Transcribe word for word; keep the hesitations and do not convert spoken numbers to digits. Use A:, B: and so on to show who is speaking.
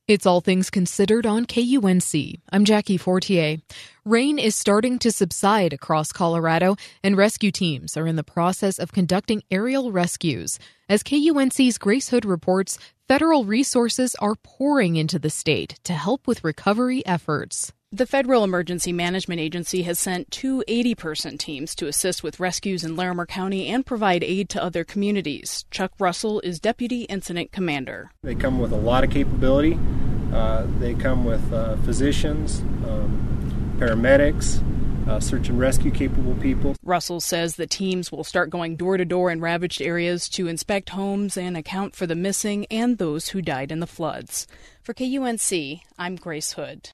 A: It's All Things Considered on K U N C. I'm Jackie Fortier. Rain is starting to subside across Colorado, and rescue teams are in the process of conducting aerial rescues. As K U N C's Grace Hood reports, federal resources are pouring into the state to help with recovery efforts.
B: The Federal Emergency Management Agency has sent two eighty-person teams to assist with rescues in Larimer County and provide aid to other communities. Chuck Russell is Deputy Incident Commander.
C: They come with a lot of capability. Uh, they come with uh, physicians, um, paramedics, uh, search and rescue capable people.
B: Russell says the teams will start going door to door in ravaged areas to inspect homes and account for the missing and those who died in the floods. For K U N C, I'm Grace Hood.